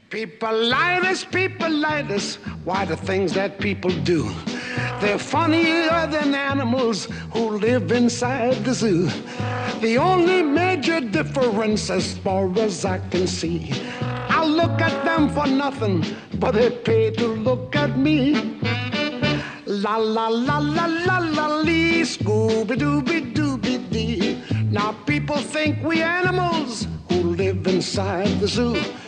People like us, why the things that people do. They're funnier than animals who live inside the zoo. The only major difference as far as I can see, I look at them for nothing, but they pay to look at me. La la la la la la lee, Scooby-Dooby-Dooby-Dee. Now people think we animals who live inside the zoo.